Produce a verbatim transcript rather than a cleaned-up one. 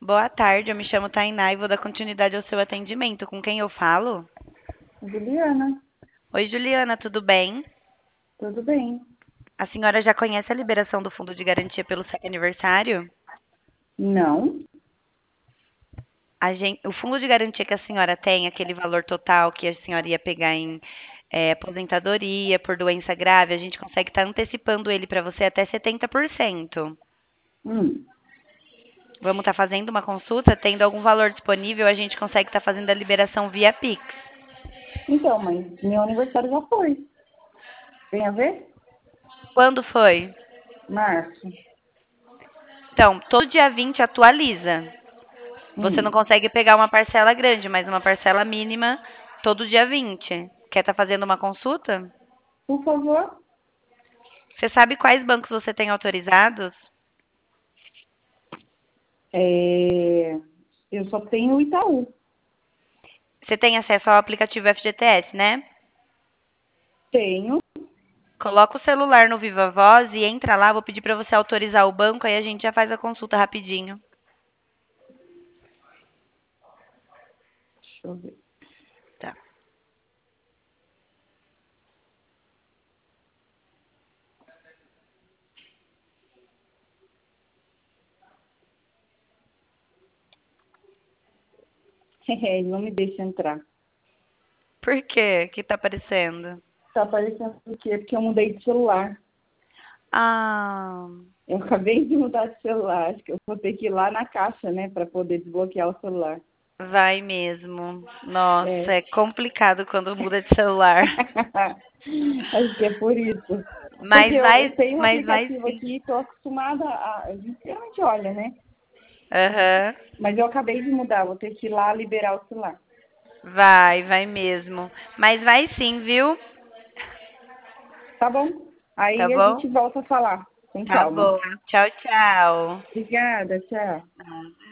Boa tarde, eu me chamo Tainá e vou dar continuidade ao seu atendimento. Com quem eu falo? Juliana, Oi, Juliana, tudo bem? tudo bem? A senhora já conhece a liberação do fundo de garantia pelo sétimo aniversário? Não? A gen- o fundo de garantia que a senhora tem, aquele valor total que a senhora ia pegar em eh, aposentadoria por doença grave, a gente consegue estar antecipando ele para você até setenta por cento. Hum. Vamos estar fazendo uma consulta, tendo algum valor disponível, a gente consegue estar fazendo a liberação via Pix. Então, mas meu aniversário já foi. Tem a ver? Quando foi? Março. Então, todo dia vinte atualiza. Você não Hum. consegue pegar uma parcela grande, mas uma parcela mínima todo dia vinte. Quer estar fazendo uma consulta? Por favor. Você sabe quais bancos você tem autorizados? É, Eu só tenho o Itaú. Você tem acesso ao aplicativo F G T S, né? Tenho. Coloca o celular no Viva Voz e entra lá. Vou pedir para você autorizar o banco, aí a gente já faz a consulta rapidinho. Deixa eu ver. Tá. Ele não me deixa entrar. Por quê? O que tá aparecendo? Tá aparecendo o quê? Porque eu mudei de celular. Ah, Eu acabei de mudar de celular. Acho que eu vou ter que ir lá na caixa, né, para poder desbloquear o celular. vai mesmo. Nossa, É. é complicado quando muda de celular. Acho que é por isso. Porque Mas eu, eu vai, tenho um mas vai aplicativo sim. aqui e estou acostumada a. A gente realmente olha, né? Aham. Mas eu acabei de mudar, vou ter que ir lá liberar o celular. Vai, vai mesmo. Mas vai sim, viu? Tá bom? Tá Aí a bom? gente volta a falar com Tá calma. bom. Tchau, tchau. Obrigada, tchau.